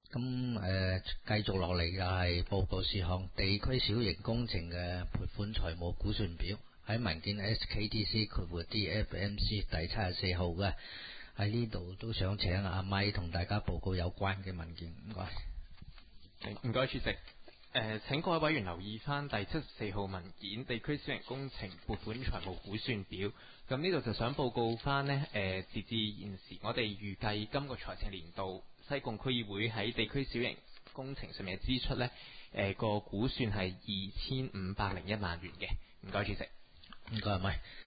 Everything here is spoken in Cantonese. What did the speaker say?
咁繼續落嚟就係報告事項，地區小型工程嘅撥款財務估算表喺文件 SKDC-DFMC 第74號嘅，喺呢度都想請阿咪同大家報告有關嘅文件，唔該。 唔該，主席。請各位委員留意翻第74號文件地區小型工程撥款財務估算表。咁呢度就想報告翻呢，截至現時，我哋預計今個財政年度西貢區議會喺地區小型工程上面嘅支出呢，個估算係2501萬元嘅。唔該，主席。 唔該，阿咪。